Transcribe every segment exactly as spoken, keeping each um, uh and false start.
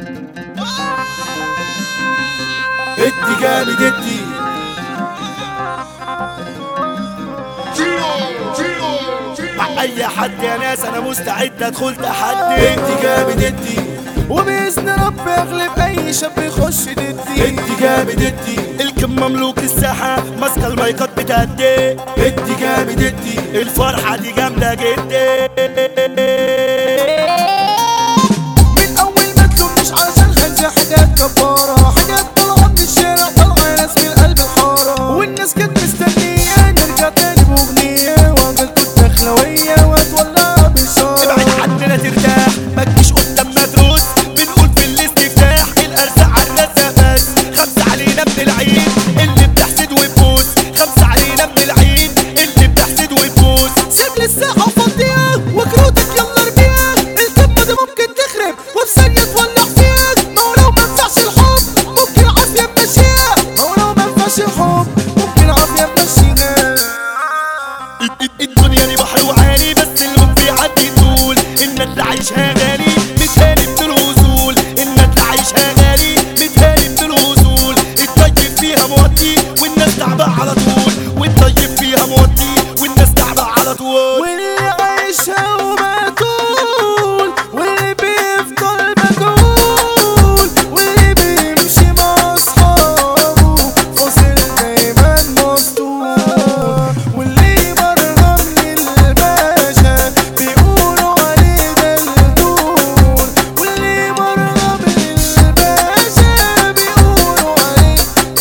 ادي جامد ادي مع اي حد يا ناس انا مستعد ادخل تحدي. ادي جامد ادي وبإذن ربي اغلب اي شاب يخش ضدي. ادي جامد ادي الكم مملوك الساحة ماسكة المايكات بتأدي. ادي جامد ادي الفرحة دي جامدة جدا. من اول ما تلوم مش عشان خنزة حاجات جبارة، حاجات طالعة من الشارع طالعة ناس من قلب الحارة، والناس كانت مستنية نرجع تاني بأغنية وعجلته الدخلوية وتولع بشارة. ابعد عننا ترتاح ما تجيش قدام مدروس، بنقول في الاستفتاح الارزاق على الرزق بس. خمسة علينا من العيد اللي بتحسد وتبوس، خمسة علينا من العيد اللي بتحسد وتبوس. سيب لي الساحة فاضية وكروتك يلا ارميها، الكلمة دي ممكن تخرب وفي ثانية تولع فيك. ما هو لو منفعش الحب ممكن عافية نمشيها، ما هو لو منفعش الحب ممكن عافية نمشيها. الدنيا دي بحر وعالي بس الموج بيعدي طول، الناس اللي عايشها غالي متهاني من الوصول. الناس اللي عايشها غالي متهاني من الوصول. الطيب فيها مودي والناس تعبى على طول، والطيب فيها مودي والناس تعبى على طول. واللي عايشها ومقتول واللي بيفضل مجهول واللي بيمشي مع اصحابه فاصل دايما مسطول، واللي مرهم للباشا بيقولوا عليه دلدول، واللي مرهم للباشا بيقولوا عليه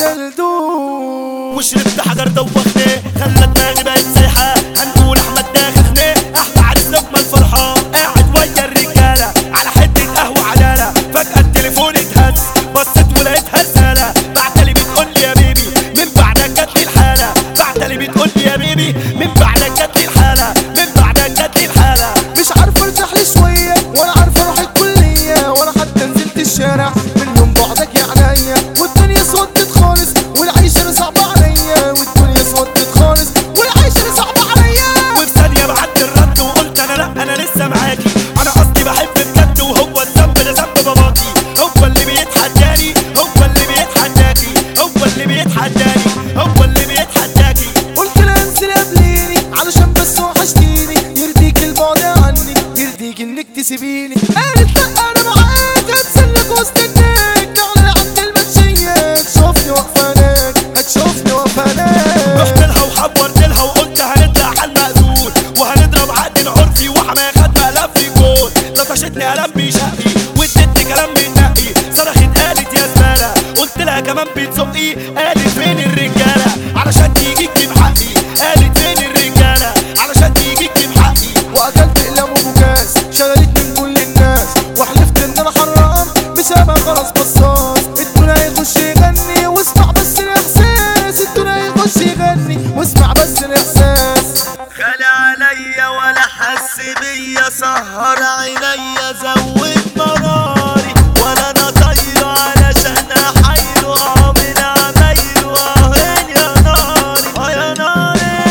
دلدول. وشربت حجر دوخناه خلى دماغي بقت سايحة، هنقول احمد داخخناه احلى عريس لقمة الفرحة. قاعد ويا الرجالة على حتة قهوة عدالة، فجأة التليفون اتهز بصيت ولقيتها رسالة بعتلي بتقولي يا بيبي من بعدك جاتلي الحالة. بعتلي بتقولي يا بيبي من بعدك جاتلي الحالة، من بعدك جاتلي الحالة. مش عارفة ارتاح لي شوية ولا عارفة اروح الكلية ولا حتى نزلت الشارع من يوم بعدك يا عينيا، والدنيا اسودت خالص والعيشة صعبة عليا، والدنيا اسودت خالص والعيشة صعبة عليا. وفي ثانية بعت الرد وقلت انا لا انا لسه معاكي، انا قصدي بحب بجد وهو الذنب ده ذنب باباكي. هو اللي بيتحداني هو اللي بيتحداكي، هو اللي بيتحداني هو اللي بيتحداكي. قلت لها انزل قبليني علشان بس وحشتيني، يرضيك البعد عني يرضيك انك تسيبيني. قالت لا انا معاك هتسلك واستناك تعالى عند المنشية تشوفني واقفة هناك هتشوفني واقفة هناك. رحت لها وحورت لها وقلت هنطلع على المأذون وهنضرب عقد عرفي وحماية خد مقلب في جول. لطشتني قلم بيشقي وادتني كلام بيتنقي، صرخت قالت يا زبالة قلت لها كمان بتزقي. قالت فين الرجالة علشان تيجي تجيب حقي، قالت فين الرجالة علشان تيجي تجيب حقي. واكلت اقلام وبوكاس شغلت من كل الناس وحلفت ان انا حرام بسبب خلاص بصاص. الدنيا يخش يغني واسمع بس الاحساس، الدنيا يخش يغني واسمع بس الاحساس. خلى عليا ولا حس بيا سهر عينيا زود مراري، ولا انا طايره علشان احايله اه من عمايله اهين يا ناري اه يا ناري.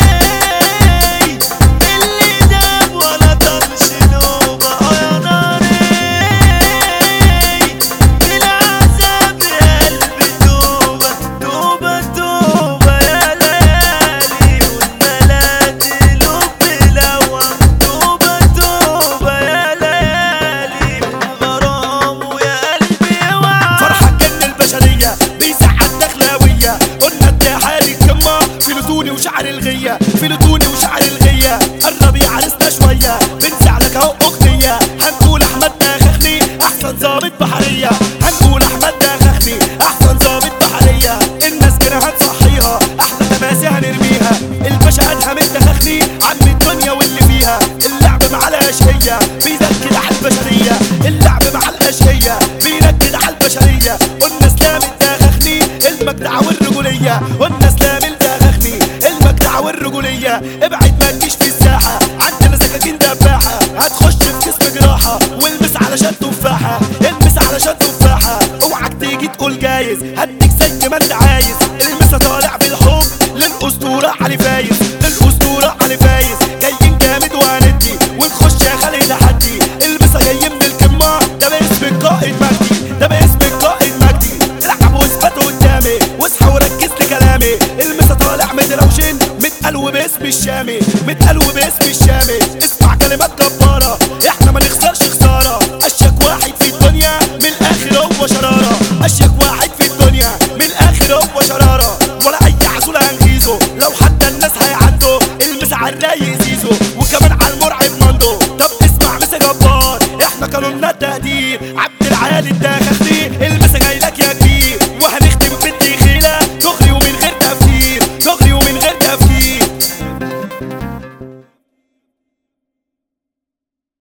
اللي داب ولا طرش نوبه اه يا ناري، العذاب قلبي توبه توبه توبه يا ليالي، والملاك لب لوم توبه توبه يا ليالي، غرام ويا قلبي وعد. فرحة جن البشرية بيسعد دخلاوية، قلنا اتحاد الكمة في لتوني وشعر الغية، في لتوني وشعر الغية. قرب يا عرسنا شوية بنسع لك اهو اغنية، هنقول احمد داخخني احسن ظابط بحرية، هنقول احمد داخخني احسن ظابط بحرية. الناس كده هنصحيها احلى تماسي هنرميها، الباشا ادهم الداخخني عم الدنيا واللي فيها. اللعب مع الاشهية بينكد على البشرية، اللعب مع الاشهية بينكد على البشرية. قلنا اسلام الداخخني المجدع والرجولية، قلنا اسلام الداخخني المجدع والرجولية. ابعد ما تجيش في الساحة عندنا سكاكين دباحة، هتخش في جسم جراحة والمس علشان تفاحة، المس علشان تفاحة. اوعك تيجي تقول جايز هديك زي ما انت عايز، المسا طالع بالحب للاسطورة علي فايز، للاسطورة علي فايز. جايين جامد وهندي ونخش يا خالي تحدي، المسا جاي من القمة ده باسم القائد مجدي ده باسم القائد مجدي. العب واثبت قدامي واصحى وركز لكلامي. المسا طالع متروشن متقلو باسم الشامي متقلو باسم الشامي.